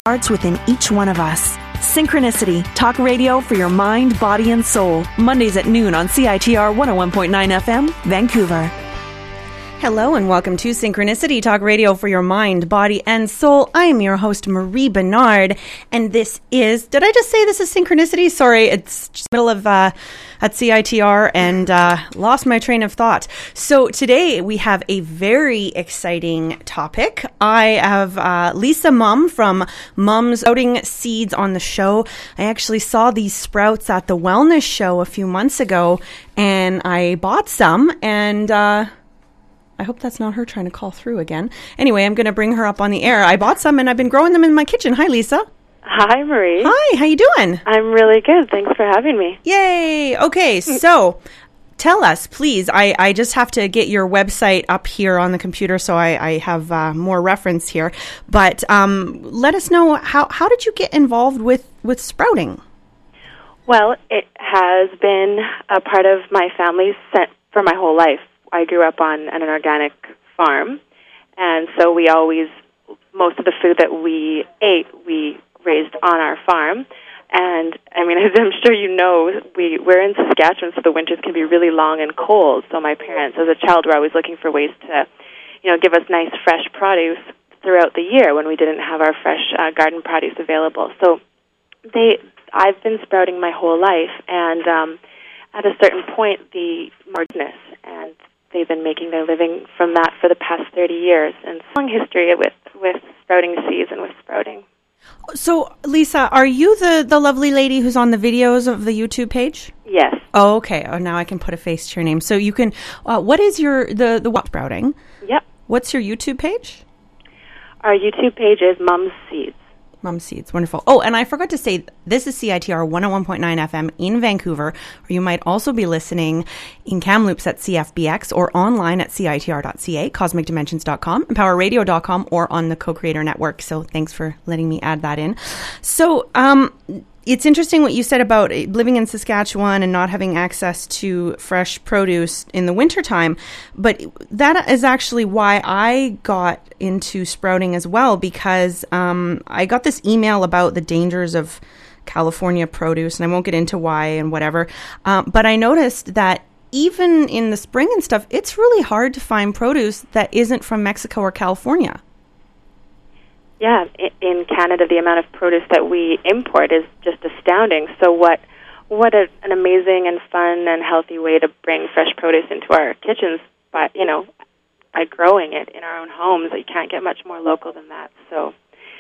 starts within each one of us. Synchronicity, talk radio for your mind, body, and soul. Mondays at noon on CITR 101.9 FM, Vancouver. Hello and welcome to Synchronicity, talk radio for your mind, body, and soul. I am your host, Marie Bernard, and this is, did I just say this is Synchronicity? Sorry, it's just middle of, at CITR and lost my train of thought. So today we have a very exciting topic. I have Lisa Mumm from Mumm's Sprouting Seeds on the show. I actually saw these sprouts at the wellness show a few months ago, and I bought some, and I hope that's not her trying to call through again. Anyway, I'm going to bring her up on the air. I bought some and I've been growing them in my kitchen. Hi, Lisa. Hi, Marie. Hi, how you doing? I'm really good. Thanks for having me. Yay. Okay, so tell us, please. I just have to get your website up here on the computer so I have more reference here. But let us know, how did you get involved with sprouting? Well, it has been a part of my family for my whole life. I grew up on an organic farm, and so most of the food that we ate, we raised on our farm. And, I mean, as I'm sure you know, we're in Saskatchewan, so the winters can be really long and cold. So my parents, as a child, were always looking for ways to, give us nice, fresh produce throughout the year when we didn't have our fresh garden produce available. So I've been sprouting my whole life, and at a certain point, the business, and they've been making their living from that for the past 30 years, and long history with sprouting seeds and with sprouting. So, Lisa, are you the lovely lady who's on the videos of the YouTube page? Yes. Oh, okay. Oh, now I can put a face to your name. So you can, what is the what sprouting? Yep. What's your YouTube page? Our YouTube page is Mumm's Seeds. Mumm's Seeds, wonderful. Oh, and I forgot to say, this is CITR 101.9 FM in Vancouver, or you might also be listening in Kamloops at CFBX or online at CITR.ca, CosmicDimensions.com, EmpowerRadio.com, or on the Co-Creator Network. So thanks for letting me add that in. So, it's interesting what you said about living in Saskatchewan and not having access to fresh produce in the wintertime, but that is actually why I got into sprouting as well, because I got this email about the dangers of California produce, and I won't get into why and whatever, but I noticed that even in the spring and stuff, it's really hard to find produce that isn't from Mexico or California. Yeah, in Canada, the amount of produce that we import is just astounding. So what an amazing and fun and healthy way to bring fresh produce into our kitchens, but by growing it in our own homes. You can't get much more local than that. So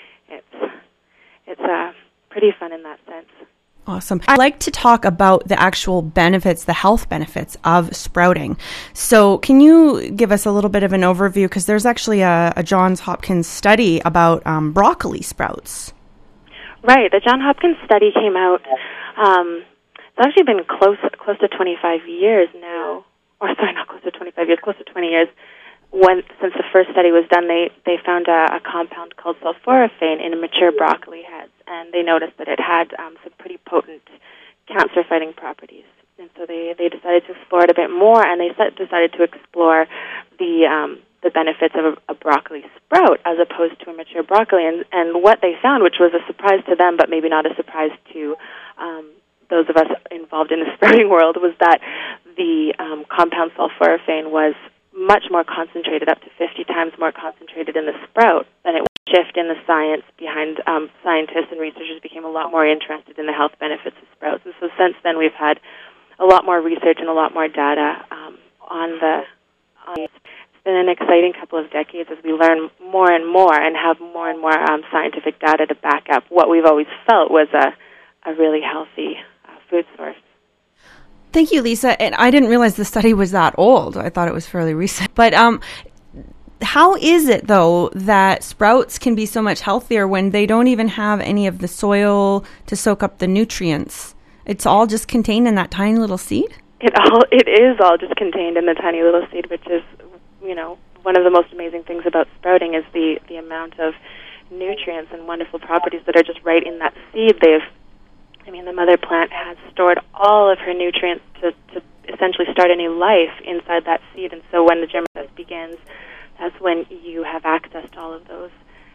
it's pretty fun in that sense. Awesome. I like to talk about the actual benefits, the health benefits of sprouting. So can you give us a little bit of an overview? Because there's actually a Johns Hopkins study about broccoli sprouts. Right. The Johns Hopkins study came out, it's actually been close to 25 years now. Or sorry, not close to 25 years, close to 20 years. Since the first study was done, they found a compound called sulforaphane in mature broccoli heads, and they noticed that it had some pretty potent cancer-fighting properties. And so they decided to explore it a bit more, and they decided to explore the benefits of a broccoli sprout as opposed to a mature broccoli. And what they found, which was a surprise to them, but maybe not a surprise to those of us involved in the sprouting world, was that the compound sulforaphane was much more concentrated, up to 50 times more concentrated in the sprout than it was. Shift in the science behind scientists and researchers became a lot more interested in the health benefits of sprouts. And so since then we've had a lot more research and a lot more data on it's been an exciting couple of decades as we learn more and more and have more and more scientific data to back up what we've always felt was a really healthy food source. Thank you, Lisa. And I didn't realize the study was that old. I thought it was fairly recent. But how is it, though, that sprouts can be so much healthier when they don't even have any of the soil to soak up the nutrients? It's all just contained in that tiny little seed? It is all just contained in the tiny little seed, which is, one of the most amazing things about sprouting is the amount of nutrients and wonderful properties that are just right in that seed. The mother plant has stored all of her nutrients to essentially start a new life inside that seed. And so when the germination process begins, that's when you have access to all of those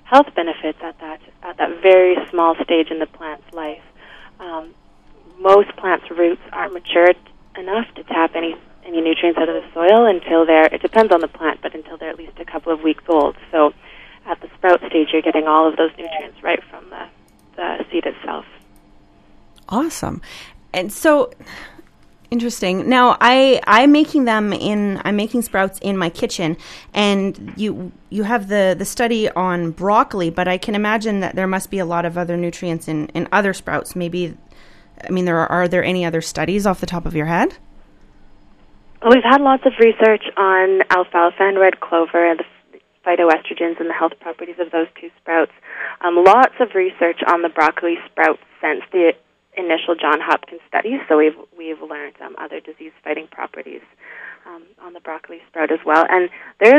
health benefits at that very small stage in the plant's life. Most plants' roots aren't matured enough to tap any nutrients out of the soil until it depends on the plant, but until they're at least a couple of weeks old. So at the sprout stage, you're getting all of those nutrients right from the seed itself. Awesome. And so interesting. Now I'm making sprouts in my kitchen, and you have the study on broccoli, but I can imagine that there must be a lot of other nutrients in other sprouts. Maybe, I mean, are there any other studies off the top of your head? Well, we've had lots of research on alfalfa and red clover and the phytoestrogens and the health properties of those two sprouts. Lots of research on the broccoli sprout since the initial Johns Hopkins study, so we've learned other disease-fighting properties on the broccoli sprout as well. And there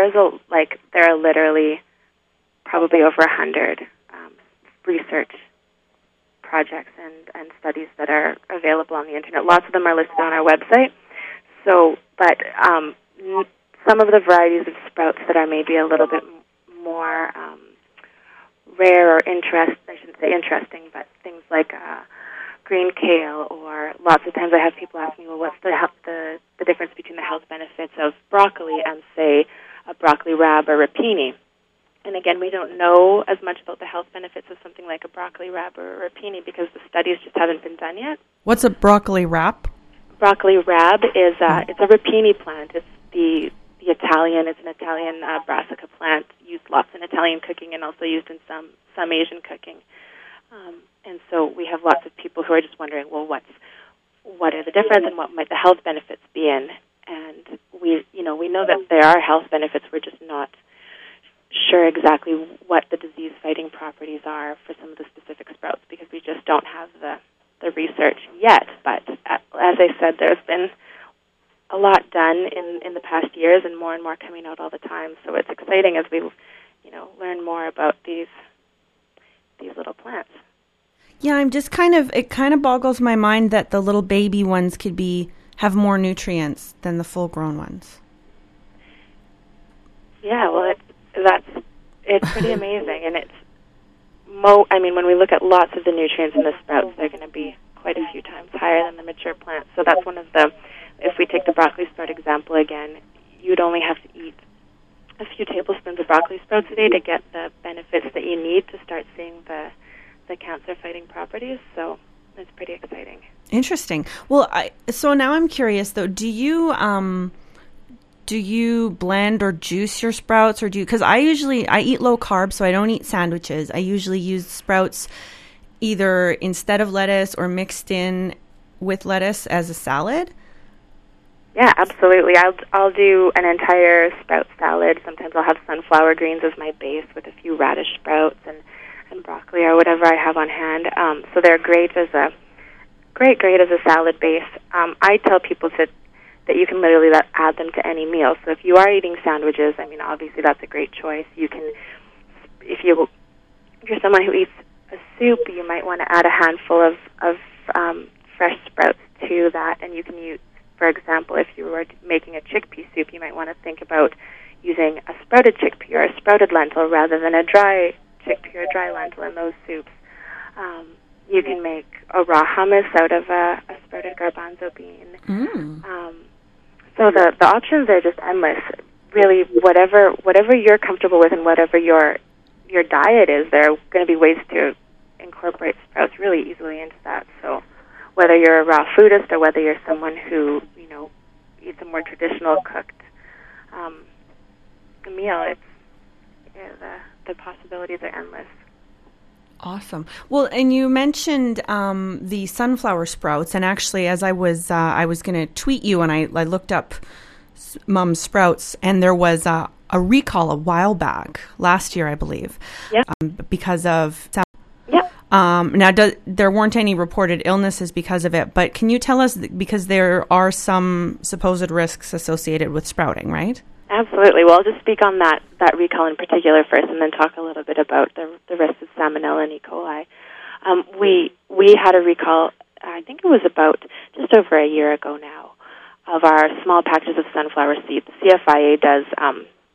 are literally probably over 100 research projects and studies that are available on the internet. Lots of them are listed on our website. So, but some of the varieties of sprouts that are maybe a little bit more rare or I shouldn't say interesting, but things like green kale, or lots of times I have people ask me, well, what's the difference between the health benefits of broccoli and, say, a broccoli rab or rapini? And again, we don't know as much about the health benefits of something like a broccoli rab or a rapini because the studies just haven't been done yet. What's a broccoli rab? Broccoli rab is it's a rapini plant. It's it's an Italian brassica plant used lots in Italian cooking and also used in some Asian cooking. And so we have lots of people who are just wondering, well, what are the difference and what might the health benefits be in? And we know that there are health benefits. We're just not sure exactly what the disease-fighting properties are for some of the specific sprouts because we just don't have the research yet. But as I said, there's been a lot done in the past years and more coming out all the time. So it's exciting as we learn more about these little plants. Yeah, it kind of boggles my mind that the little baby ones could have more nutrients than the full-grown ones. Yeah, well, it's pretty amazing, and when we look at lots of the nutrients in the sprouts, they're going to be quite a few times higher than the mature plants. So that's one of if we take the broccoli sprout example again, you'd only have to eat a few tablespoons of broccoli sprouts a day to get the benefits that you need to start seeing the cancer-fighting properties. So it's pretty exciting. Interesting. Well, so now I'm curious though. Do you blend or juice your sprouts, or because I eat low carb, so I don't eat sandwiches. I usually use sprouts either instead of lettuce or mixed in with lettuce as a salad. Yeah, absolutely. I'll do an entire sprout salad. Sometimes I'll have sunflower greens as my base with a few radish sprouts and broccoli or whatever I have on hand. So they're great as a salad base. I tell people that you can literally add them to any meal. So if you are eating sandwiches, obviously that's a great choice. You can, if you're someone who eats a soup, you might want to add a handful of fresh sprouts to that, and you can use, for example, if you were making a chickpea soup, you might want to think about using a sprouted chickpea or a sprouted lentil rather than a dry chickpea or dry lentil in those soups. You can make a raw hummus out of a sprouted garbanzo bean. So the options are just endless. Really, whatever you're comfortable with and whatever your diet is, there are going to be ways to incorporate sprouts really easily into that. So whether you're a raw foodist or whether you're someone who eats a more traditional cooked meal, the possibilities are endless. Awesome. Well, and you mentioned the sunflower sprouts, and actually, as I was going to tweet you, and I looked up Mum's Sprouts, and there was a recall a while back, last year, I believe, because of. Now, there weren't any reported illnesses because of it, but can you tell us, because there are some supposed risks associated with sprouting, right? Absolutely. Well, I'll just speak on that recall in particular first, and then talk a little bit about the risks of Salmonella and E. coli. We had a recall, I think it was about just over a year ago now, of our small packages of sunflower seeds. The CFIA does,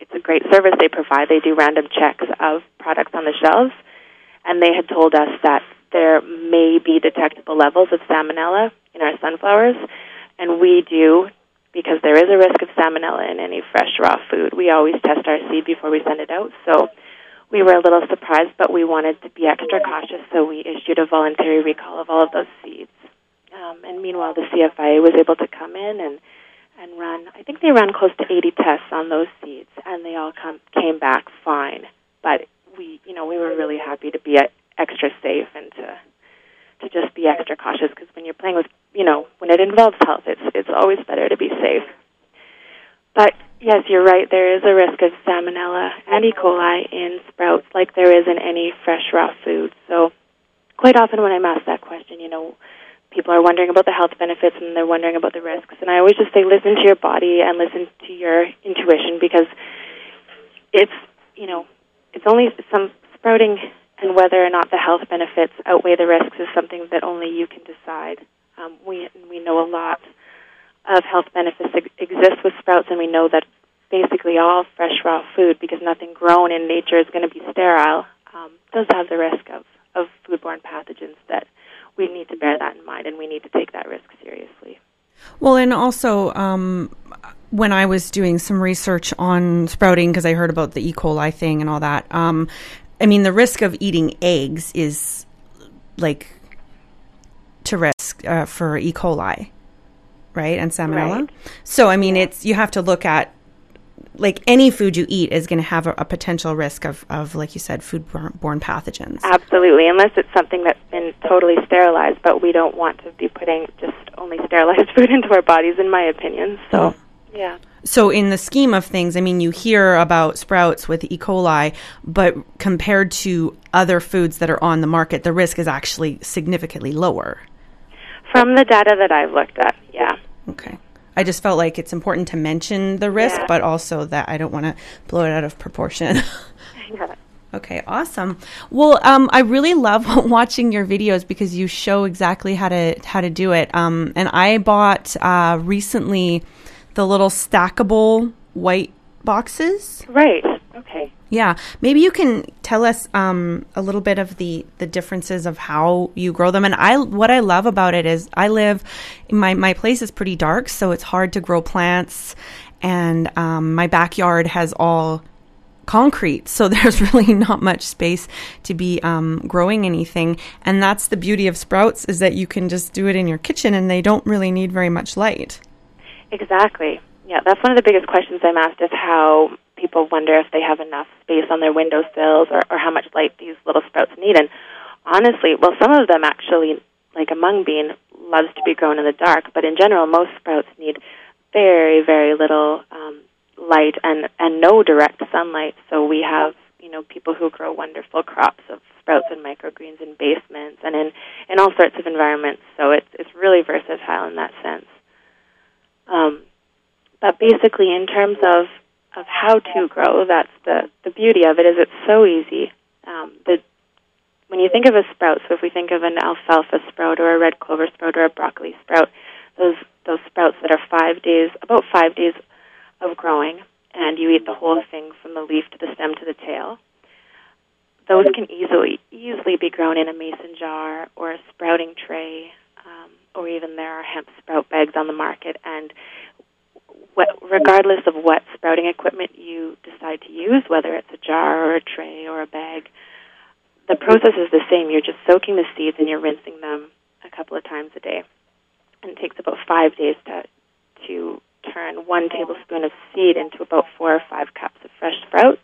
it's a great service they provide. They do random checks of products on the shelves, and they had told us that there may be detectable levels of salmonella in our sunflowers, and we do, because there is a risk of salmonella in any fresh raw food. We always test our seed before we send it out, so we were a little surprised, but we wanted to be extra cautious, so we issued a voluntary recall of all of those seeds. And meanwhile, the CFIA was able to come in and run, I think they ran close to 80 tests on those seeds, and they all came back fine. But we were really happy to be extra safe and to just be extra cautious, because when you're playing with, when it involves health, it's always better to be safe. But yes, you're right, there is a risk of salmonella and E. coli in sprouts like there is in any fresh raw food. So quite often when I'm asked that question, people are wondering about the health benefits and they're wondering about the risks. And I always just say listen to your body and listen to your intuition, because it's only some sprouting, and whether or not the health benefits outweigh the risks is something that only you can decide. We know a lot of health benefits exist with sprouts, and we know that basically all fresh raw food, because nothing grown in nature is going to be sterile, does have the risk of foodborne pathogens, that we need to bear that in mind, and we need to take that risk seriously. Well, and also when I was doing some research on sprouting, because I heard about the E. coli thing and all that, the risk of eating eggs is like to risk for E. coli, right, and salmonella. Right. So, it's, you have to look at, like, any food you eat is going to have a potential risk of, like you said, foodborne pathogens. Absolutely, unless it's something that's been totally sterilized, but we don't want to be putting just only sterilized food into our bodies, in my opinion. So, yeah. So in the scheme of things, you hear about sprouts with E. coli, but compared to other foods that are on the market, the risk is actually significantly lower. From the data that I've looked at, yeah. Okay. I just felt like it's important to mention the risk, but also that I don't want to blow it out of proportion. Yeah. Okay, awesome. Well, I really love watching your videos because you show exactly how to do it. And I bought recently the little stackable white boxes. Right. Okay. Yeah. Maybe you can tell us a little bit of the differences of how you grow them. And what I love about it is my place is pretty dark, so it's hard to grow plants. And my backyard has all concrete, so there's really not much space to be growing anything. And that's the beauty of sprouts, is that you can just do it in your kitchen and they don't really need very much light. Exactly. Yeah, that's one of the biggest questions I'm asked, is how people wonder if they have enough space on their windowsills or how much light these little sprouts need. And honestly, some of them actually, like a mung bean, loves to be grown in the dark, but in general, most sprouts need very, very little light and no direct sunlight. So we have, people who grow wonderful crops of sprouts and microgreens in basements and in all sorts of environments. So it's really versatile in that sense. But basically, in terms of how to grow, that's the beauty of it, is it's so easy. When you think of a sprout, so if we think of an alfalfa sprout or a red clover sprout or a broccoli sprout, those sprouts that are about 5 days of growing, and you eat the whole thing from the leaf to the stem to the tail, those can easily be grown in a mason jar or a sprouting tray, or even there are hemp sprout bags on the market. And regardless of what sprouting equipment you decide to use, whether it's a jar or a tray or a bag, the process is the same. You're just soaking the seeds and you're rinsing them a couple of times a day. And it takes about 5 days to turn 1 tablespoon of seed into about 4 or 5 cups of fresh sprouts.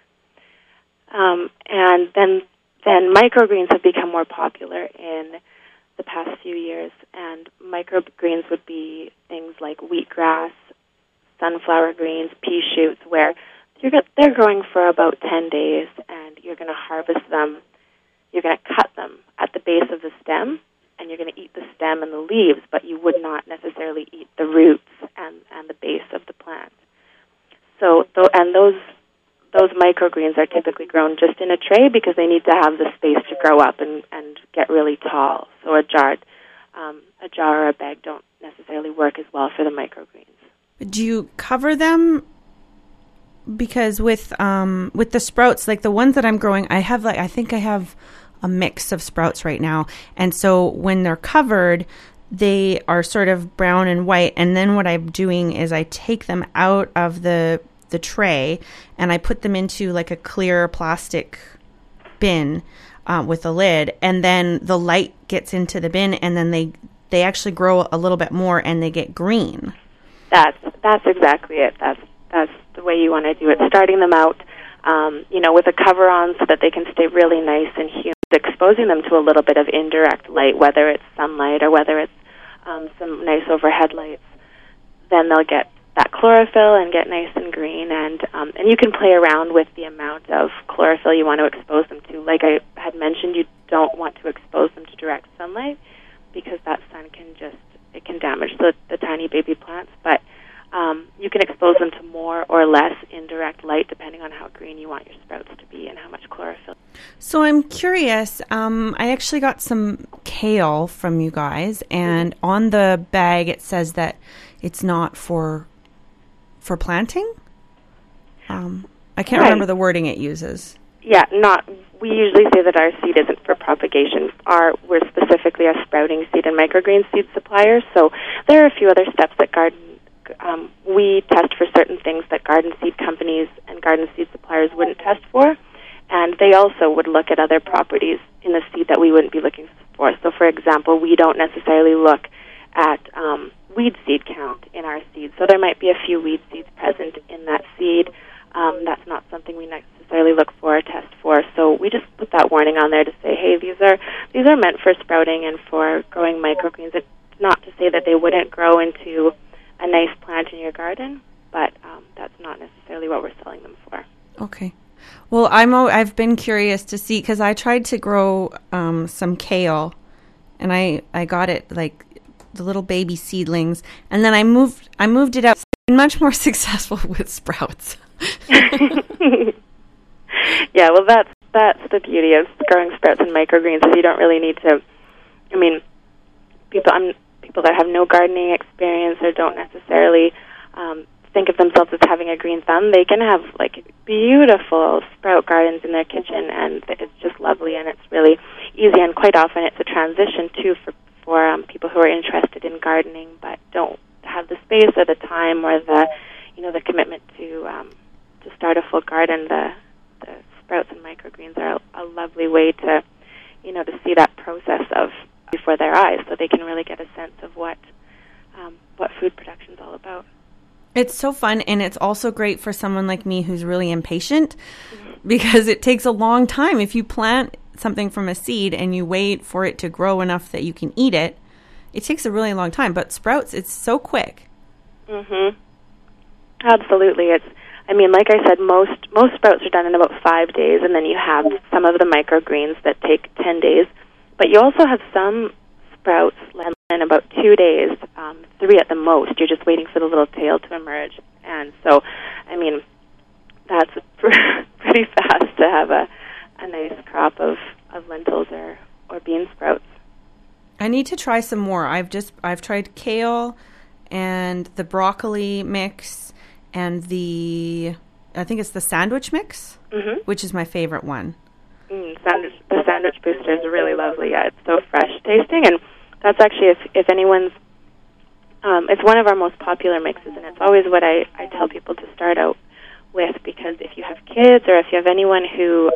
And then microgreens have become more popular in the past few years. And microgreens would be things like wheatgrass, sunflower greens, pea shoots, where they're growing for about 10 days, and you're going to harvest them. You're going to cut them at the base of the stem, and you're going to eat the stem and the leaves, but you would not necessarily eat the roots and the base of the plant. So, those microgreens are typically grown just in a tray because they need to have the space to grow up and get really tall. So a jar or a bag don't necessarily work as well for the microgreens. Do you cover them because with the sprouts, like the ones that I'm growing, I think I have a mix of sprouts right now. And so when they're covered, they are sort of brown and white. And then what I'm doing is I take them out of the tray and I put them into like a clear plastic bin with a lid. And then the light gets into the bin, and then they actually grow a little bit more and they get green. That's exactly it. That's the way you want to do it. Starting them out, with a cover on so that they can stay really nice and humid, exposing them to a little bit of indirect light, whether it's sunlight or whether it's some nice overhead lights. Then they'll get that chlorophyll and get nice and green, and you can play around with the amount of chlorophyll you want to expose them to. Like I had mentioned, you don't want to expose them to direct sunlight because that sun can damage the tiny baby plants, but you can expose them to more or less indirect light depending on how green you want your sprouts to be and how much chlorophyll. So I'm curious, I actually got some kale from you guys, and on the bag it says that it's not for planting? I can't remember the wording it uses. Yeah, we usually say that our seed isn't for propagation. We're specifically a sprouting seed and microgreen seed supplier, so there are a few other steps that we test for certain things that garden seed companies and garden seed suppliers wouldn't test for, and they also would look at other properties in the seed that we wouldn't be looking for. So, for example, we don't necessarily look at weed seed count in our seeds, so there might be a few weed seeds present in that seed. That's not something we necessarily look for or test for, so we just put that warning on there to say, hey, these are meant for sprouting and for growing microgreens. It's not to say that they wouldn't grow into a nice plant in your garden, but that's not necessarily what we're selling them for. Okay. Well, I've been curious to see, because I tried to grow some kale, and I got it like the little baby seedlings, and then I moved it out. I've been much more successful with sprouts. Yeah, well, that's the beauty of growing sprouts and microgreens, is you don't really need to. I mean, people that have no gardening experience or don't necessarily think of themselves as having a green thumb, they can have like beautiful sprout gardens in their kitchen, and it's just lovely, and it's really easy. And quite often, it's a transition too for people who are interested in gardening but don't have the space or the time or the commitment to start a full garden. The sprouts and microgreens are a lovely way to see that process of before their eyes, so they can really get a sense of what food production is all about. It's so fun, and it's also great for someone like me who's really impatient, because it takes a long time. If you plant something from a seed and you wait for it to grow enough that you can eat it, it takes a really long time. But sprouts, it's so quick. Mhm. Absolutely. Like I said, most sprouts are done in about 5 days, and then you have some of the microgreens that take 10 days. But you also have some sprouts in about 2 days, 3 at the most. You're just waiting for the little tail to emerge. And so, that's pretty fast to have a nice crop of lentils or bean sprouts. I need to try some more. I've tried kale and the broccoli mix and I think it's the sandwich mix, which is my favorite one. The sandwich booster is really lovely. Yeah, it's so fresh tasting, and that's actually if anyone's, it's one of our most popular mixes, and it's always what I tell people to start out with, because if you have kids or if you have anyone who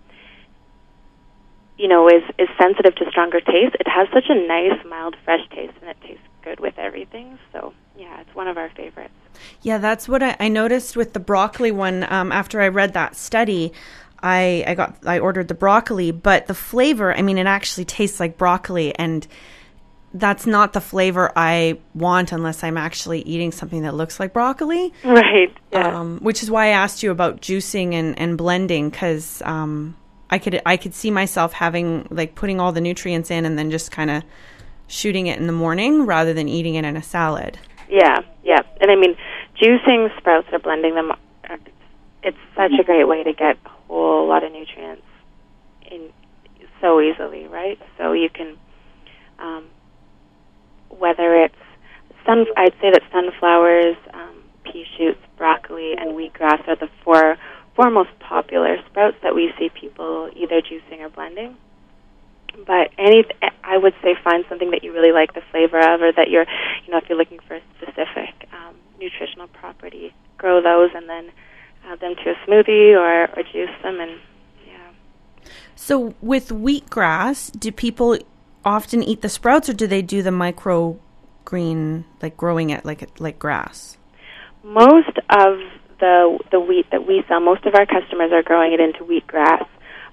is sensitive to stronger taste, it has such a nice, mild, fresh taste, and it tastes good with everything. So, yeah, it's one of our favorites. Yeah, that's what I noticed with the broccoli one. After I read that study, I ordered the broccoli, but the flavor, it actually tastes like broccoli, and that's not the flavor I want unless I'm actually eating something that looks like broccoli. Right. Yeah. Which is why I asked you about juicing and blending, because I could see myself putting all the nutrients in and then just kind of shooting it in the morning rather than eating it in a salad. Yeah. And juicing sprouts or blending them, it's such a great way to get a whole lot of nutrients in so easily, right? So you can, whether it's I'd say that sunflowers, pea shoots, broccoli, and wheatgrass are the 4 would say find something that you really like the flavor of, or that you're, if you're looking for a specific nutritional property, grow those and then add them to a smoothie or juice them. And So with wheatgrass, do people often eat the sprouts, or do they do the microgreen, like growing it like grass? Most of the wheat that we sell, most of our customers are growing it into wheatgrass.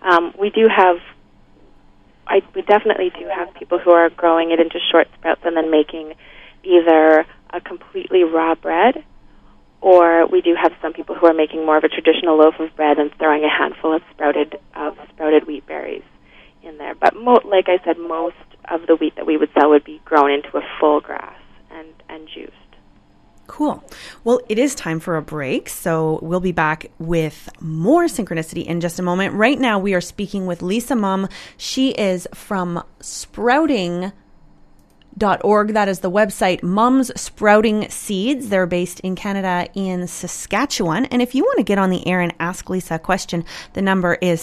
We definitely do have people who are growing it into short sprouts and then making either a completely raw bread, or we do have some people who are making more of a traditional loaf of bread and throwing a handful of sprouted wheat berries in there. But like I said, most of the wheat that we would sell would be grown into a full grass and juiced. Cool. Well, it is time for a break, so we'll be back with more Synchronicity in just a moment. Right now, we are speaking with Lisa Mumm. She is from sprouting.org. That is the website, Mumm's Sprouting Seeds. They're based in Canada in Saskatchewan. And if you want to get on the air and ask Lisa a question, the number is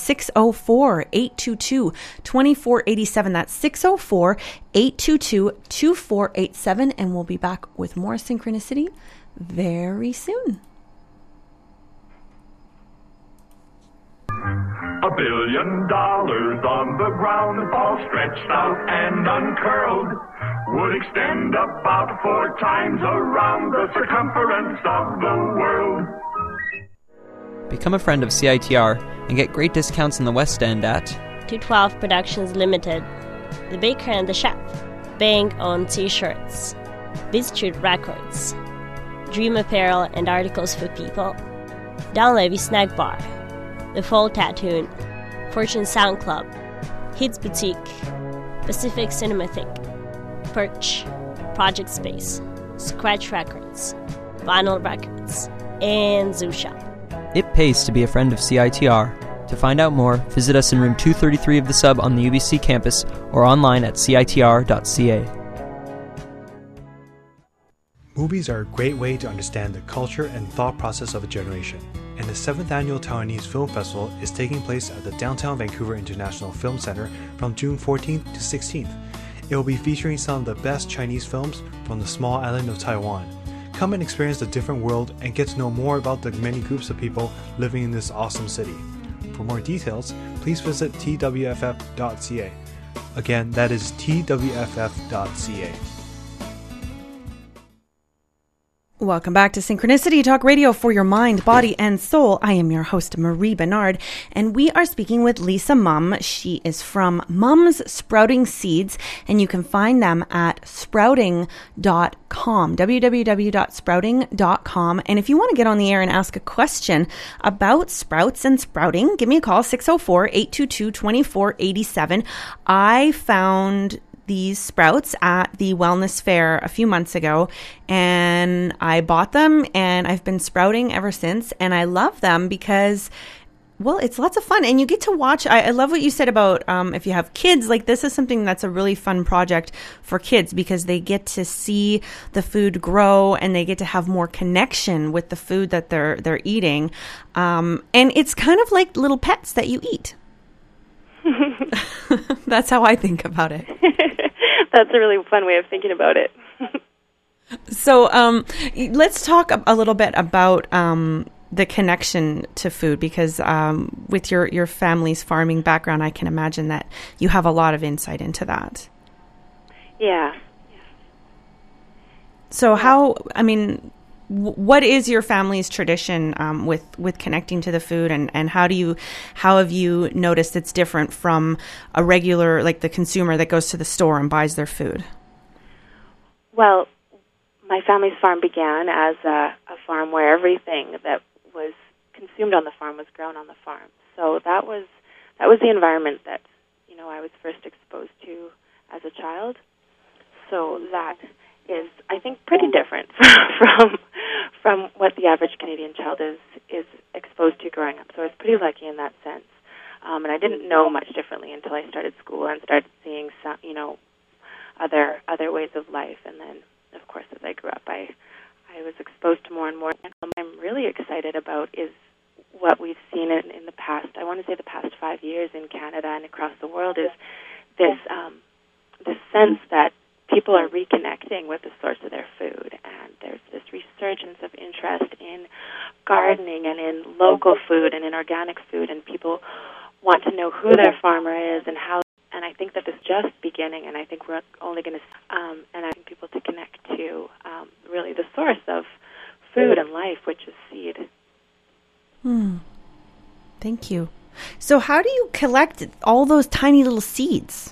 604-822-2487. That's 604-822-2487. And we'll be back with more Synchronicity very soon. $1 billion on the ground, all stretched out and uncurled, would extend about 4 times around the circumference of the world. Become a friend of CITR and get great discounts in the West End at 212 Productions Limited, The Baker and the Chef, Bang on T-shirts, Bistrut Records, Dream Apparel and Articles for People, Down Levy Snack Bar, The Fall Tattoo, Fortune Sound Club, Hits Boutique, Pacific Cinematheque, Perch, Project Space, Scratch Records, Vinyl Records, and Zoo Shop. It pays to be a friend of CITR. To find out more, visit us in room 233 of the Sub on the UBC campus or online at citr.ca. Movies are a great way to understand the culture and thought process of a generation, and the 7th Annual Taiwanese Film Festival is taking place at the Downtown Vancouver International Film Center from June 14th to 16th. It will be featuring some of the best Chinese films from the small island of Taiwan. Come and experience the different world and get to know more about the many groups of people living in this awesome city. For more details, please visit twff.ca. Again, that is twff.ca. Welcome back to Synchronicity Talk Radio for your mind, body, and soul. I am your host, Marie Bernard, and we are speaking with Lisa Mumm. She is from Mumm's Sprouting Seeds, and you can find them at sprouting.com, www.sprouting.com. And if you want to get on the air and ask a question about sprouts and sprouting, give me a call, 604-822-2487. I found these sprouts at the wellness fair a few months ago, and I bought them, and I've been sprouting ever since, and I love them because, well, it's lots of fun, and you get to watch. I love what you said about if you have kids, like this is something that's a really fun project for kids because they get to see the food grow, and they get to have more connection with the food that they're eating, and it's kind of like little pets that you eat. That's how I think about it. That's a really fun way of thinking about it. So let's talk a little bit about the connection to food, because with your family's farming background, I can imagine that you have a lot of insight into that. Yeah. So what is your family's tradition with connecting to the food, and how have you noticed it's different from a regular, like the consumer that goes to the store and buys their food? Well, my family's farm began as a farm where everything that was consumed on the farm was grown on the farm. So that was the environment that I was first exposed to as a child. So that is, I think, pretty different from what the average Canadian child is exposed to growing up. So I was pretty lucky in that sense. And I didn't know much differently until I started school and started seeing some, other ways of life. And then, of course, as I grew up, I was exposed to more and more. And what I'm really excited about is what we've seen in the past, I want to say the past 5 years in Canada and across the world, is this sense that people are reconnecting with the source of their food, and there's this resurgence of interest in gardening and in local food and in organic food, and people want to know who their farmer is and how. And I think that this is just beginning, and I think we're only going to, and I think people to connect to really the source of food and life, which is seed. Thank you. So how do you collect all those tiny little seeds?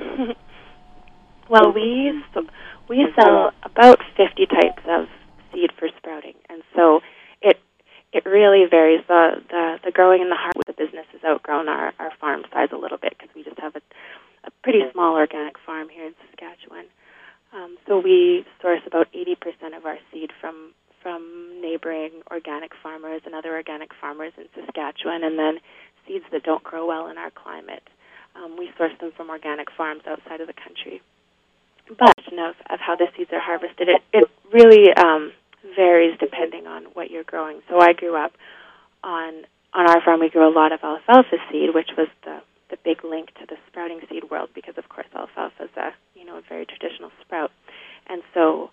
Well, we sell about 50 types of seed for sprouting, and so it really varies. The growing and the harvest of the business has outgrown our farm size a little bit because we just have a pretty small organic farm here in Saskatchewan. So we source about 80% of our seed from neighboring organic farmers and other organic farmers in Saskatchewan, and then seeds that don't grow well in our climate. We source them from organic farms outside of the country. But of how the seeds are harvested, it really varies depending on what you're growing. So I grew up on our farm. We grew a lot of alfalfa seed, which was the big link to the sprouting seed world, because of course alfalfa is a very traditional sprout. And so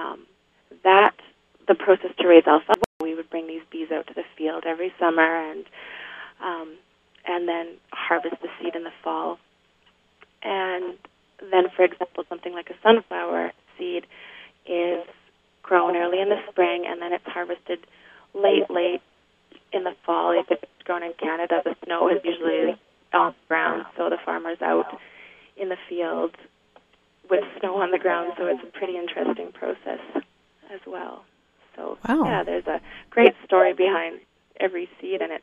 the process to raise alfalfa, we would bring these bees out to the field every summer and then harvest the seed in the fall. And then, for example, something like a sunflower seed is grown early in the spring, and then it's harvested late in the fall. If it's grown in Canada, the snow is usually on the ground, so the farmer's out in the field with snow on the ground, so it's a pretty interesting process as well. So, wow. Yeah, there's a great story behind every seed, and it's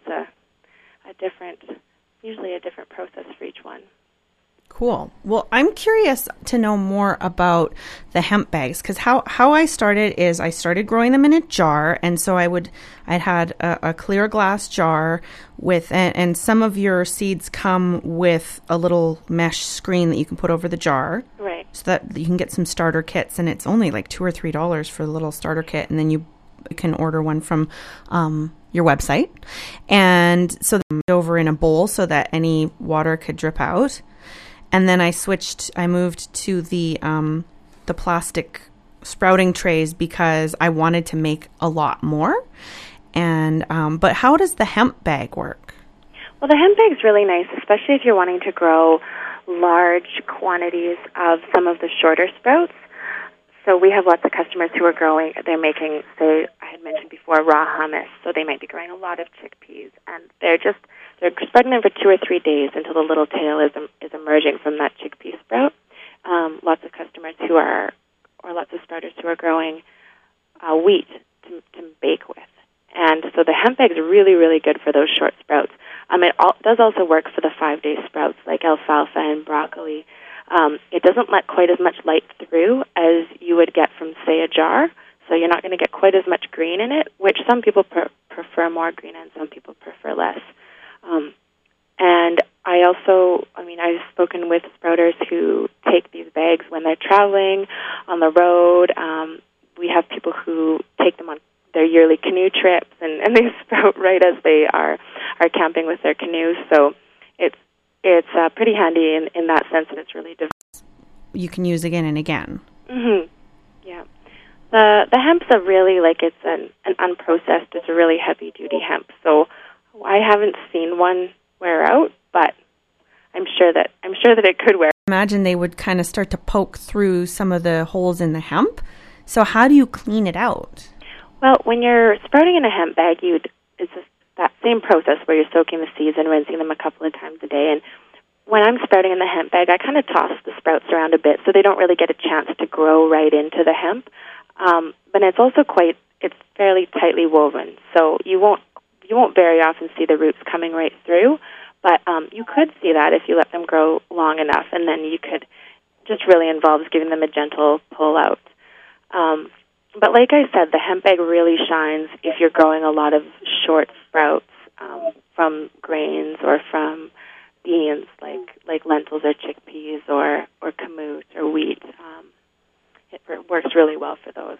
usually a different process for each one. Cool. Well, I'm curious to know more about the hemp bags, because how I started is I started growing them in a jar, and so I'd had a clear glass jar with, and some of your seeds come with a little mesh screen that you can put over the jar, right? So that you can get some starter kits, and it's only like $2 or $3 for the little starter kit, and then you can order one from your website, and so over in a bowl so that any water could drip out. And then I moved to the plastic sprouting trays because I wanted to make a lot more. And but how does the hemp bag work? Well, the hemp bag's really nice, especially if you're wanting to grow large quantities of some of the shorter sprouts. So we have lots of customers who are growing. They're making, say, I had mentioned before, raw hummus. So they might be growing a lot of chickpeas, and they're spreading them for 2 or 3 days until the little tail is emerging from that chickpea sprout. Lots of customers lots of sprouters who are growing wheat to bake with. And so the hemp bag is really, really good for those short sprouts. It does also work for the 5-day sprouts like alfalfa and broccoli. It doesn't let quite as much light through as you would get from, say, a jar. So you're not going to get quite as much green in it, which some people prefer more green and some people prefer less. And I've spoken with sprouters who take these bags when they're traveling on the road. We have people who take them on their yearly canoe trips, and they sprout right as they are camping with their canoes. So it's pretty handy in that sense, and it's really diverse. You can use again and again. Mm-hmm. Yeah. The hemp's a really, it's an unprocessed, it's a really heavy-duty hemp. So I haven't seen one wear out, but I'm sure that it could wear. Imagine they would kind of start to poke through some of the holes in the hemp. So how do you clean it out? Well, when you're sprouting in a hemp bag, it's just that same process where you're soaking the seeds and rinsing them a couple of times a day. And when I'm sprouting in the hemp bag, I kind of toss the sprouts around a bit so they don't really get a chance to grow right into the hemp. But it's also it's fairly tightly woven, so you won't very often see the roots coming right through. But you could see that if you let them grow long enough, and then you could just really involves giving them a gentle pull out. But like I said, the hemp bag really shines if you're growing a lot of short sprouts from grains or from beans like lentils or chickpeas or kamut or wheat. It works really well for those.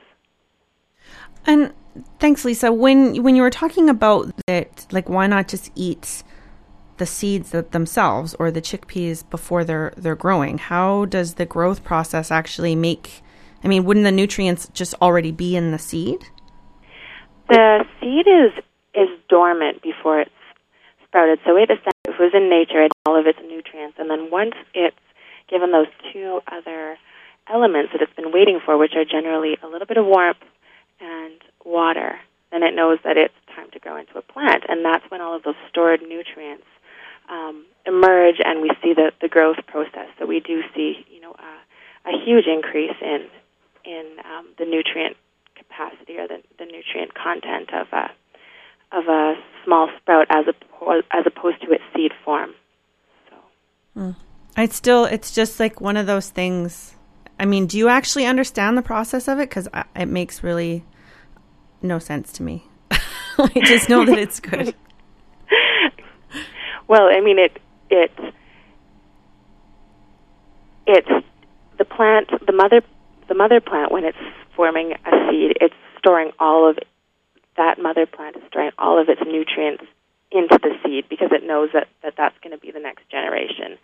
And thanks, Lisa. When you were talking about that, why not just eat the seeds themselves or the chickpeas before they're growing? How does the growth process actually make? I mean, wouldn't the nutrients just already be in the seed? The seed is dormant before it's sprouted, so it was in nature, it had all of its nutrients, and then once it's given those two other elements that it's been waiting for, which are generally a little bit of warmth and water, then it knows that it's time to grow into a plant, and that's when all of those stored nutrients emerge, and we see the growth process. So we do see, a huge increase in the nutrient capacity or the nutrient content of a small sprout as opposed to its seed form. So. It's just like one of those things. I mean, do you actually understand the process of it? Because it makes really no sense to me. I just know that it's good. Well, I mean, it's the plant, the mother plant, when it's forming a seed, it's storing all of that mother plant is storing all of its nutrients into the seed because it knows that that's going to be the next generation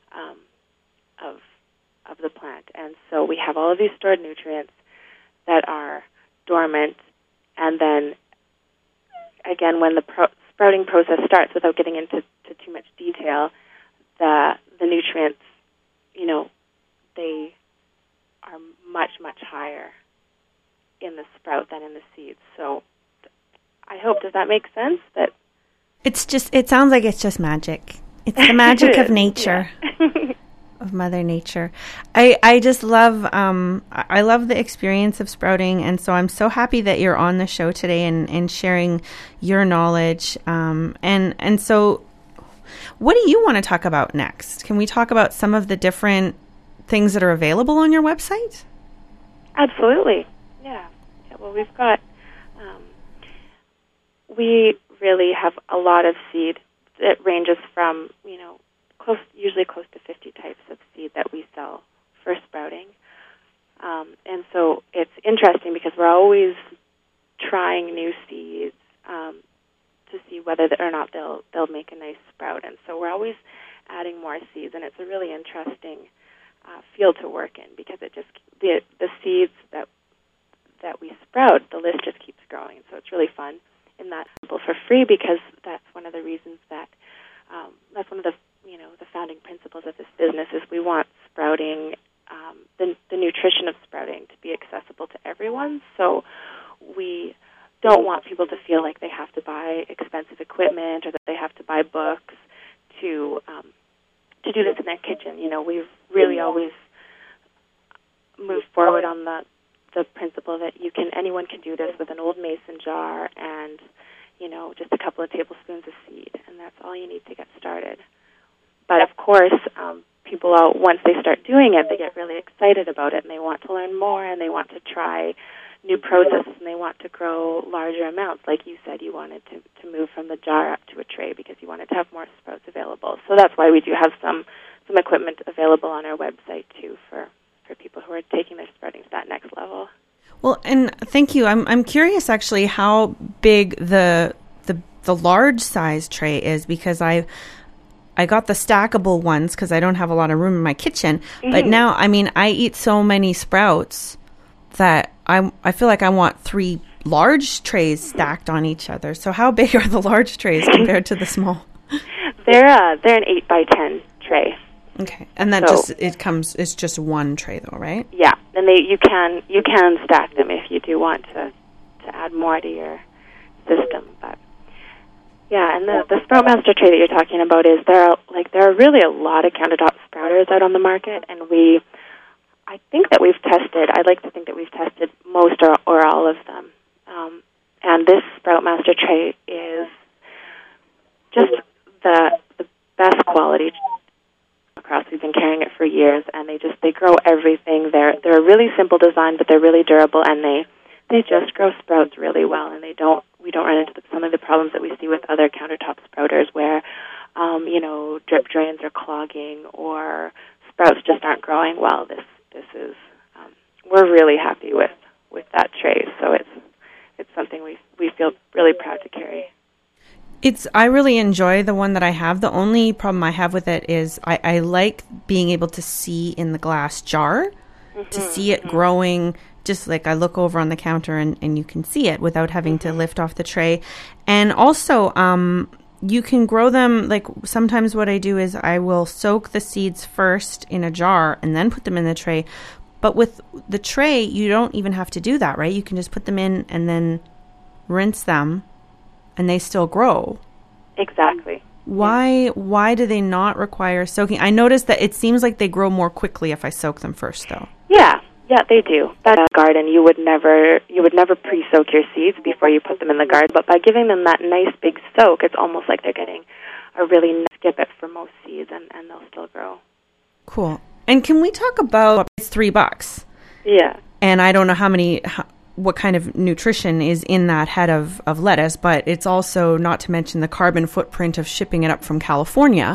of the plant. And so we have all of these stored nutrients that are dormant, and then again, when the sprouting process starts, without getting into too much detail, the nutrients, they are much, much higher in the sprout than in the seeds. So I hope, does that make sense? That it sounds like it's just magic. It's the magic of nature. Of Mother Nature. I just love I love the experience of sprouting, and so I'm so happy that you're on the show today and sharing your knowledge. And so what do you want to talk about next? Can we talk about some of the different things that are available on your website? Absolutely. Yeah. Well, we've got we really have a lot of seed that ranges from, usually close to 50 types of seed that we sell for sprouting. And so it's interesting because we're always trying new seeds to see whether or not they'll make a nice sprout. And so we're always adding more seeds, and it's a really interesting field to work in because it just the seeds that we sprout, the list just keeps growing. So it's really fun in that for free because that's one of the reasons that that's one of the the founding principles of this business is we want sprouting, the nutrition of sprouting to be accessible to everyone. So we don't want people to feel like they have to buy expensive equipment or that they have to buy books to do this in their kitchen. We've really always moved forward on the principle that anyone can do this with an old mason jar and just a couple of tablespoons of seed, and that's all you need to get started. But of course, people, once they start doing it, they get really excited about it, and they want to learn more, and they want to try new processes, and they want to grow larger amounts. Like you said, you wanted to move from the jar up to a tray because you wanted to have more sprouts available. So that's why we do have some equipment available on our website, too, for people who are taking their sprouting to that next level. Well, and thank you. I'm curious, actually, how big the large size tray is because I got the stackable ones because I don't have a lot of room in my kitchen. Mm-hmm. But now, I eat so many sprouts that I feel like I want 3 large trays stacked on each other. So how big are the large trays compared to the small? They're an 8x10 tray. Okay, and that it's just one tray though, right? Yeah, and you can stack them if you do want to add more to your system, but. Yeah, and the Sproutmaster tray that you're talking about is there are really a lot of countertop sprouters out on the market, and I think that we've tested. I'd like to think that we've tested most or all of them, and this Sproutmaster tray is just the best quality across. We've been carrying it for years, and they grow everything. They're a really simple design, but they're really durable, and they just grow sprouts really well, and we don't run into some of the problems that we see with other countertop sprouters where, drip drains are clogging or sprouts just aren't growing well. This is, we're really happy with that tray, so it's something we feel really proud to carry. I really enjoy the one that I have. The only problem I have with it is I like being able to see in the glass jar, to see it growing, just like I look over on the counter and you can see it without having to lift off the tray. And also, you can grow them, like sometimes what I do is I will soak the seeds first in a jar and then put them in the tray. But with the tray, you don't even have to do that, right? You can just put them in and then rinse them, and they still grow. Exactly. Why do they not require soaking? I noticed that it seems like they grow more quickly if I soak them first, though. Yeah, they do. That's a garden. You would never pre-soak your seeds before you put them in the garden, but by giving them that nice big soak, it's almost like they're getting a really nice skip it for most seeds, and they'll still grow. Cool. And can we talk about, it's $3? Yeah. And I don't know what kind of nutrition is in that head of lettuce, but it's also, not to mention the carbon footprint of shipping it up from California.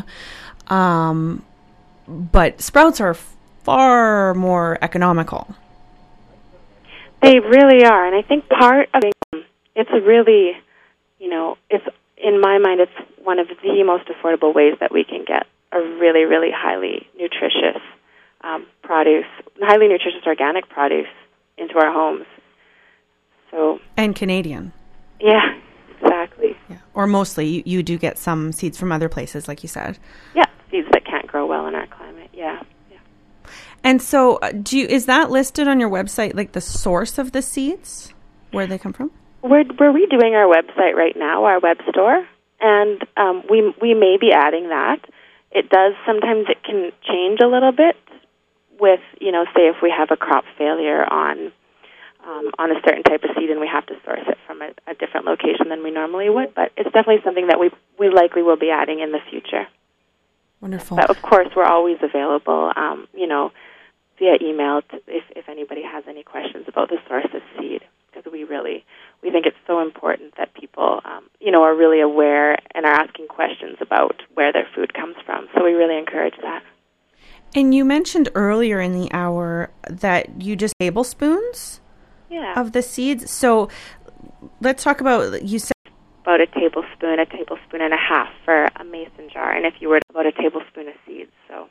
But sprouts are far more economical. They really are. And I think part of it's a really, it's, in my mind, it's one of the most affordable ways that we can get a really, really highly nutritious produce, highly nutritious organic produce into our homes. So, and Canadian. Yeah, exactly. Yeah. Or mostly, you do get some seeds from other places, like you said. Yeah, seeds that can't grow well in our climate. Yeah. And so, is that listed on your website, like the source of the seeds, where they come from? We're redoing our website right now, our web store, and we may be adding that. It does sometimes, it can change a little bit with, say if we have a crop failure on a certain type of seed and we have to source it from a different location than we normally would. But it's definitely something that we likely will be adding in the future. Wonderful. But of course, we're always available, via email if anybody has any questions about the source of seed, because we think it's so important that people, are really aware and are asking questions about where their food comes from. So we really encourage that. And you mentioned earlier in the hour that you just tablespoons of the seeds. So let's talk about, you said about a tablespoon and a half for a mason jar, and if you were about a tablespoon of seeds.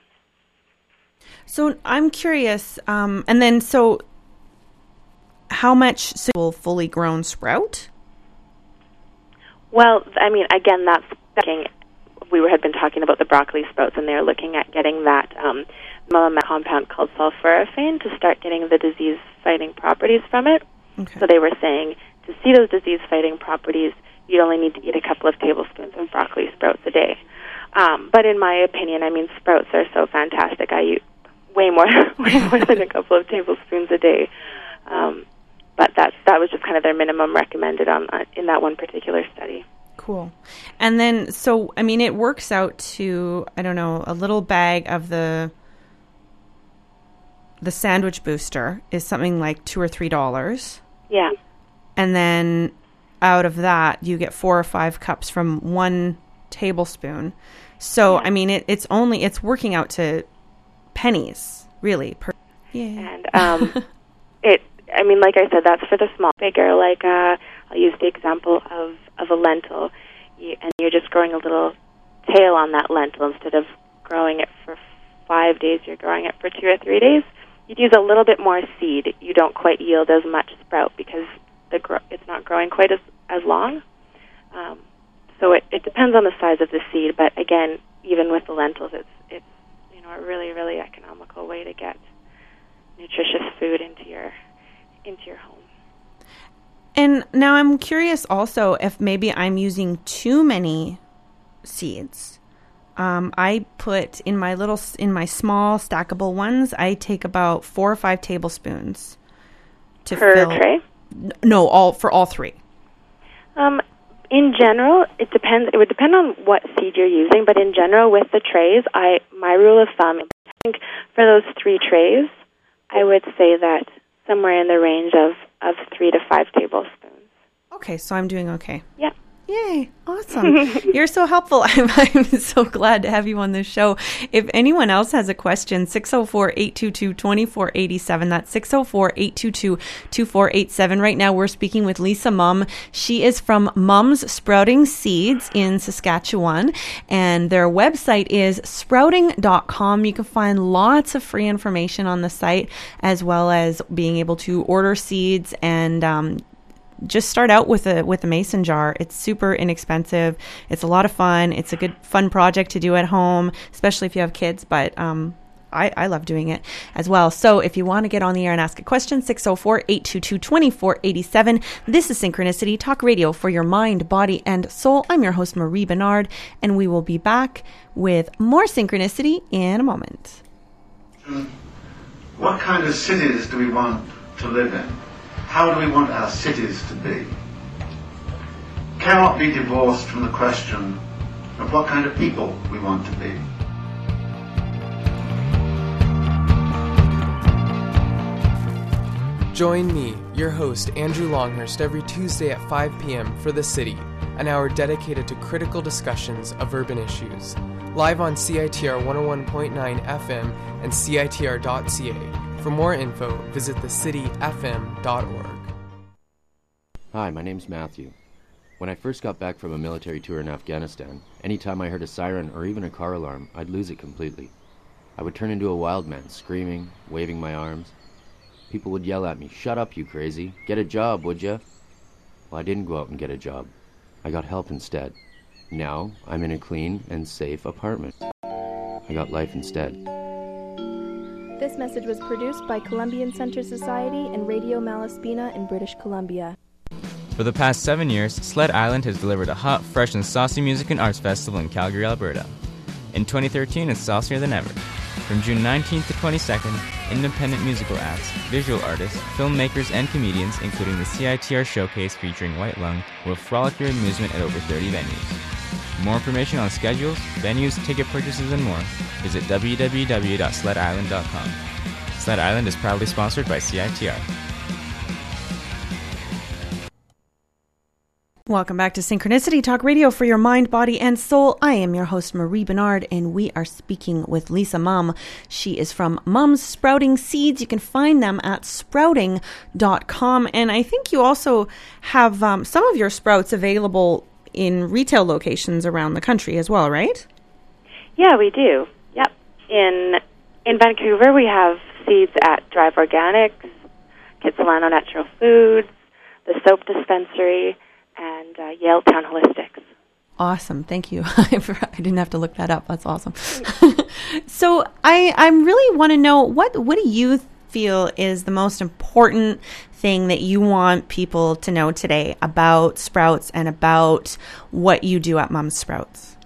So I'm curious, and then so how much will fully grown sprout? Well, I mean, again, we had been talking about the broccoli sprouts, and they're looking at getting that compound called sulforaphane to start getting the disease-fighting properties from it. Okay. So they were saying to see those disease-fighting properties, you only need to eat a couple of tablespoons of broccoli sprouts a day. But in my opinion, I mean, sprouts are so fantastic. I eat way more than a couple of tablespoons a day. But that was just kind of their minimum recommended in that one particular study. Cool. And then, so, I mean, it works out to, I don't know, a little bag of the sandwich booster is something like $2 or $3. Yeah. And then out of that, you get 4 or 5 cups from 1 tablespoon. So, I mean, it's working out to pennies, really. And I mean, like I said, that's for the small. Bigger, like I'll use the example of a lentil, and you're just growing a little tail on that lentil instead of growing it for 5 days. You're growing it for 2 or 3 days. You'd use a little bit more seed. You don't quite yield as much sprout because it's not growing quite as long. So it depends on the size of the seed, but again, even with the lentils, it's a really, really economical way to get nutritious food into your home. And now I'm curious also if maybe I'm using too many seeds. I put in my small stackable ones, I take about 4 or 5 tablespoons to per fill. Tray? No, for all 3. In general, it depends. It would depend on what seed you're using, but in general, with the trays, my rule of thumb, I think for those 3 trays, I would say that somewhere in the range of 3 to 5 tablespoons. Okay, so I'm doing okay. Yeah. Yay. Awesome. You're so helpful. I'm so glad to have you on this show. If anyone else has a question, 604-822-2487. That's 604-822-2487. Right now we're speaking with Lisa Mumm. She is from Mumm's Sprouting Seeds in Saskatchewan, and their website is sprouting.com. You can find lots of free information on the site, as well as being able to order seeds and just start out with a mason jar. It's super inexpensive. It's a lot of fun. It's a good fun project to do at home, especially if you have kids. But I love doing it as well. So if you want to get on the air and ask a question, 604-822-2487. This is Synchronicity, talk radio for your mind, body, and soul. I'm your host, Marie Bernard, and we will be back with more Synchronicity in a moment. What kind of cities do we want to live in? How do we want our cities to be? Cannot be divorced from the question of what kind of people we want to be. Join me, your host, Andrew Longhurst, every Tuesday at 5 p.m. for The City, an hour dedicated to critical discussions of urban issues. Live on CITR 101.9 FM and CITR.ca. For more info, visit thecityfm.org. Hi, my name's Matthew. When I first got back from a military tour in Afghanistan, anytime I heard a siren or even a car alarm, I'd lose it completely. I would turn into a wild man, screaming, waving my arms. People would yell at me, "Shut up, you crazy. Get a job, would ya?" Well, I didn't go out and get a job. I got help instead. Now, I'm in a clean and safe apartment. I got life instead. This message was produced by Columbian Center Society and Radio Malaspina in British Columbia. For the past 7 years, Sled Island has delivered a hot, fresh, and saucy music and arts festival in Calgary, Alberta. In 2013, it's saucier than ever. From June 19th to 22nd, independent musical acts, visual artists, filmmakers, and comedians, including the CITR Showcase featuring White Lung, will frolic your amusement at over 30 venues. For more information on schedules, venues, ticket purchases, and more, visit www.sledisland.com. Sled Island is proudly sponsored by CITR. Welcome back to Synchronicity, talk radio for your mind, body, and soul. I am your host, Marie Bernard, and we are speaking with Lisa Mumm. She is from Mumm's Sprouting Seeds. You can find them at sprouting.com. And I think you also have some of your sprouts available in retail locations around the country as well, right? Yeah, we do. Yep. In Vancouver, we have seeds at Drive Organics, Kitsilano Natural Foods, the Soap Dispensary, and Yale Town Holistics. Awesome. Thank you. I didn't have to look that up. That's awesome. So I really want to know, what do you feel is the most important thing that you want people to know today about sprouts and about what you do at Mumm's Sprouts?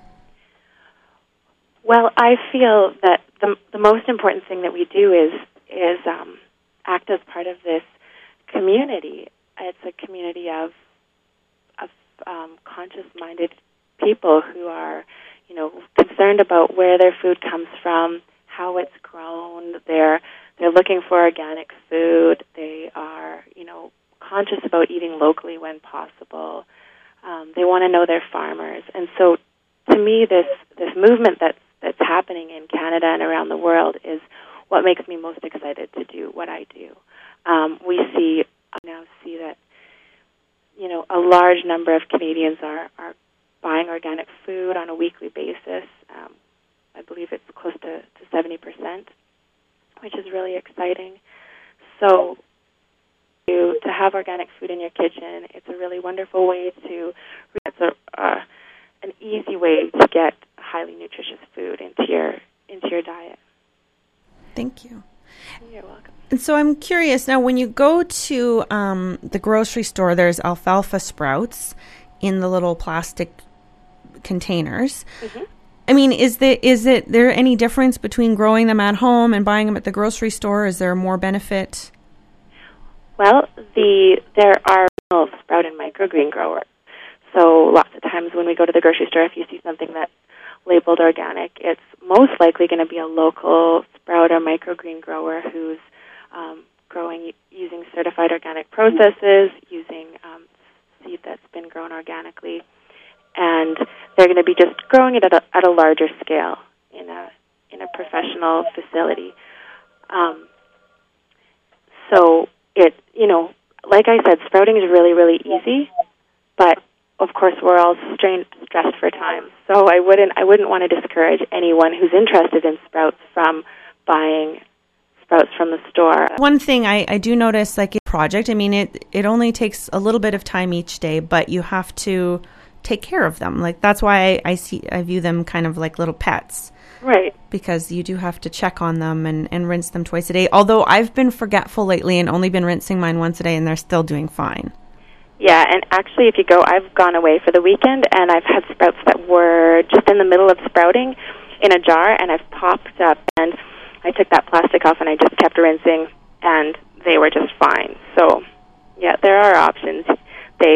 Well, I feel that the most important thing that we do is act as part of this community. It's a community of conscious-minded people who are, concerned about where their food comes from, how it's grown. They're looking for organic food. They are, conscious about eating locally when possible. They want to know their farmers, and so to me, this movement that's happening in Canada and around the world is what makes me most excited to do what I do. We now see that a large number of Canadians are buying organic food on a weekly basis. I believe it's close to 70%, which is really exciting. So to have organic food in your kitchen, it's a really wonderful way it's an easy way to get highly nutritious food into your diet. Thank you. You're welcome. And so I'm curious now, when you go to the grocery store, there's alfalfa sprouts in the little plastic containers. Mm-hmm. I mean, is there any difference between growing them at home and buying them at the grocery store? Is there more benefit? Well, there are sprout and microgreen growers. So lots of times when we go to the grocery store, if you see something that's labeled organic, it's most likely going to be a local sprout or microgreen grower who's growing using certified organic processes, using seed that's been grown organically, and they're going to be just growing it at a larger scale in a professional facility. So it, like I said, sprouting is really, really easy, but of course we're all stressed for time. So I wouldn't want to discourage anyone who's interested in sprouts from buying sprouts from the store. One thing I do notice, like a project, I mean, it only takes a little bit of time each day, but you have to take care of them. Like, that's why I view them kind of like little pets. Right. Because you do have to check on them and rinse them twice a day. Although I've been forgetful lately and only been rinsing mine once a day, and they're still doing fine. Yeah, and actually I've gone away for the weekend, and I've had sprouts that were just in the middle of sprouting in a jar, and I've popped up, and I took that plastic off, and I just kept rinsing, and they were just fine. So, yeah, there are options. They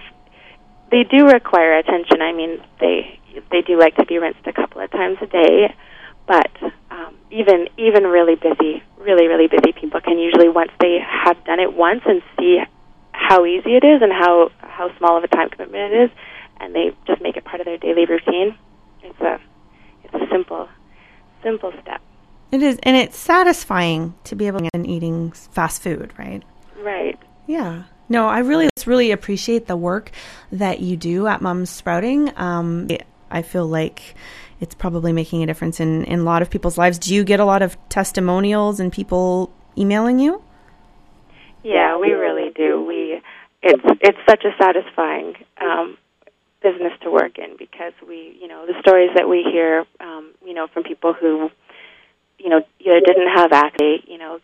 do require attention. I mean, they do like to be rinsed a couple of times a day, but even really busy people can usually, once they have done it once and see how easy it is and how small of a time commitment it is, and they just make it part of their daily routine. It's a simple step. It is, and it's satisfying to be able to get eating fast food, right? Right. Yeah. No, I really appreciate the work that you do at Mom's Sprouting. I feel like it's probably making a difference in a lot of people's lives. Do you get a lot of testimonials and people emailing you? Yeah, we really do. It's such a satisfying business to work in, because the stories that we hear, from people who, either didn't have acne,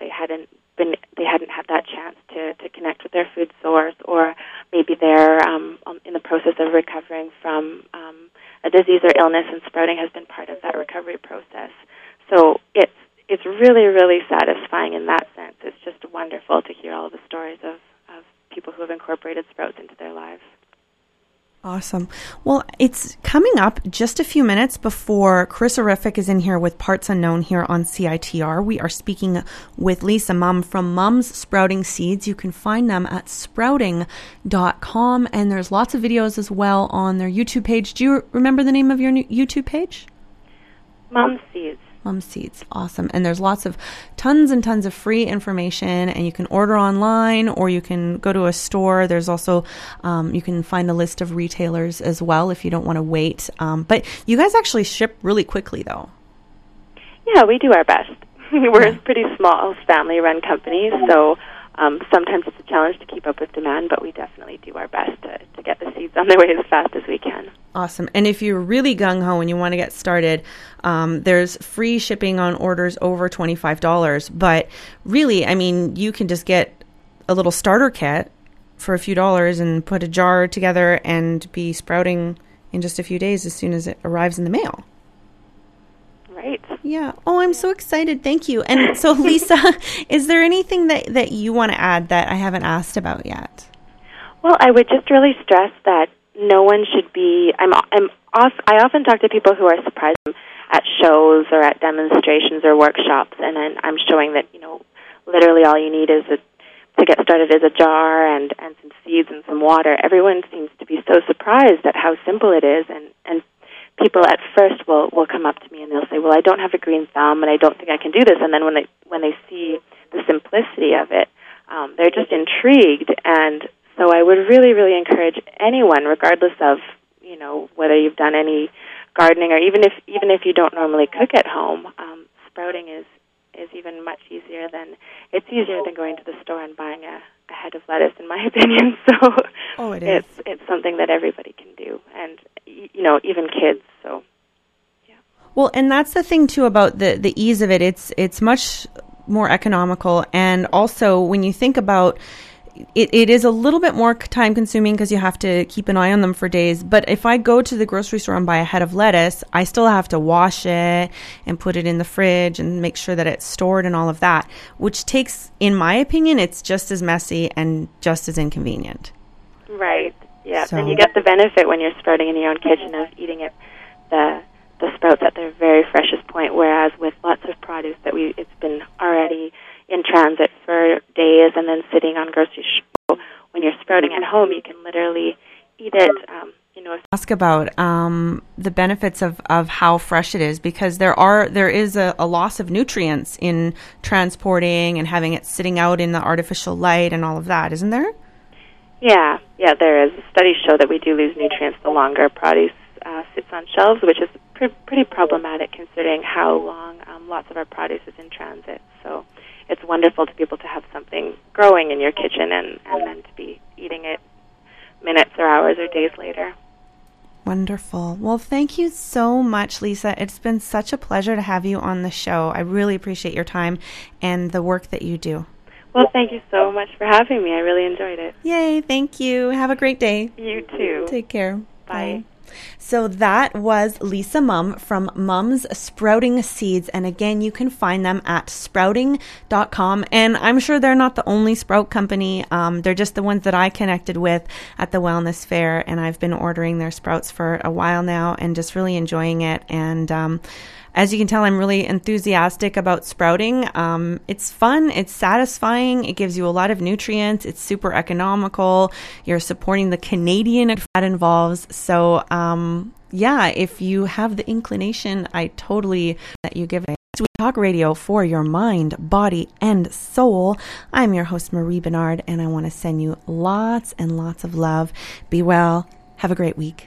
they hadn't had that chance to connect with their food source, or maybe they're in the process of recovering from a disease or illness, and sprouting has been part of that recovery process. So it's really, really satisfying in that sense. It's just wonderful to hear all of the stories of people who have incorporated sprouts into their lives. Awesome. Well, it's coming up just a few minutes before Chris Orific is in here with Parts Unknown here on CITR. We are speaking with Lisa Mumm from Mumm's Sprouting Seeds. You can find them at sprouting.com, and there's lots of videos as well on their YouTube page. Do you remember the name of your YouTube page? Mumm's Seeds. Mumm's Seeds. Awesome. And there's tons and tons of free information, and you can order online or you can go to a store. There's also, you can find a list of retailers as well if you don't want to wait. But you guys actually ship really quickly, though. Yeah, we do our best. We're a pretty small family-run company, so sometimes it's a challenge to keep up with demand, but we definitely do our best to get the seeds on their way as fast as we can. Awesome. And if you're really gung-ho and you want to get started, there's free shipping on orders over $25. But really, I mean, you can just get a little starter kit for a few dollars and put a jar together and be sprouting in just a few days as soon as it arrives in the mail. Right. Yeah. Oh, I'm so excited. Thank you. And so, Lisa, is there anything that you want to add that I haven't asked about yet? Well, I would just really stress that no one should be. I often talk to people who are surprised at shows or at demonstrations or workshops, and then I'm showing that literally all you need is to get started is a jar and some seeds and some water. Everyone seems to be so surprised at how simple it is, and people at first will come up to me and they'll say, "Well, I don't have a green thumb, and I don't think I can do this." And then when they see the simplicity of it, they're just intrigued. And so I would really, really encourage anyone, regardless of whether you've done any gardening or even if you don't normally cook at home, sprouting is even much easier than going to the store and buying a head of lettuce, in my opinion. So it is. It's something that everybody can do, and even kids. So yeah. Well, and that's the thing too about the ease of it. It's much more economical, and also when you think about it is a little bit more time consuming because you have to keep an eye on them for days. But if I go to the grocery store and buy a head of lettuce, I still have to wash it and put it in the fridge and make sure that it's stored and all of that, which takes, in my opinion, it's just as messy and just as inconvenient. Right. Yeah. So. And you get the benefit when you're sprouting in your own kitchen of eating it, the sprouts at their very freshest point, whereas with lots of produce that it's been already in transit for days and then sitting on grocery when you're sprouting at home, you can literally eat it. Ask about the benefits of how fresh it is, because there is a loss of nutrients in transporting and having it sitting out in the artificial light and all of that, isn't there? Yeah, there is. Studies show that we do lose nutrients the longer produce sits on shelves, which is pretty problematic considering how long lots of our produce is in transit. So it's wonderful to be able to have something growing in your kitchen and then to be eating it minutes or hours or days later. Wonderful. Well, thank you so much, Lisa. It's been such a pleasure to have you on the show. I really appreciate your time and the work that you do. Well, thank you so much for having me. I really enjoyed it. Yay, thank you. Have a great day. You too. Take care. Bye. So that was Lisa Mumm from Mumm's Sprouting Seeds. And again, you can find them at sprouting.com. And I'm sure they're not the only sprout company. They're just the ones that I connected with at the Wellness Fair. And I've been ordering their sprouts for a while now and just really enjoying it. And as you can tell, I'm really enthusiastic about sprouting. It's fun. It's satisfying. It gives you a lot of nutrients. It's super economical. You're supporting the Canadian that involves. So, if you have the inclination, I totally that you give it. We talk radio for your mind, body, and soul. I'm your host, Marie Bernard, and I want to send you lots and lots of love. Be well. Have a great week.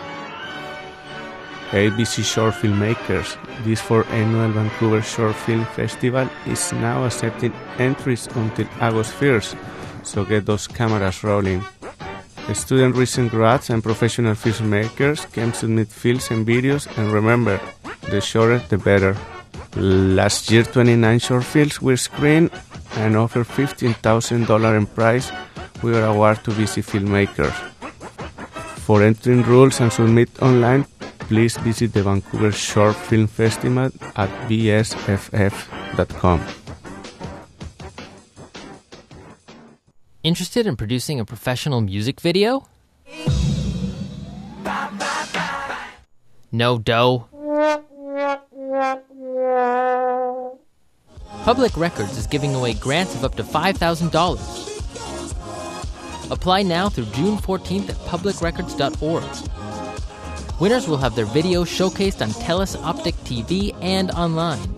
ABC Short Filmmakers, this 4th annual Vancouver Short Film Festival is now accepting entries until August 1st, so get those cameras rolling. Student recent grads and professional filmmakers can submit films and videos, and remember, the shorter the better. Last year, 29 short films were screened and offered $15,000 in prize with an award to BC filmmakers. For entering rules and submit online, please visit the Vancouver Short Film Festival at vsff.com. Interested in producing a professional music video? No dough? Public Records is giving away grants of up to $5,000. Apply now through June 14th at publicrecords.org. Winners will have their video showcased on TELUS Optic TV and online.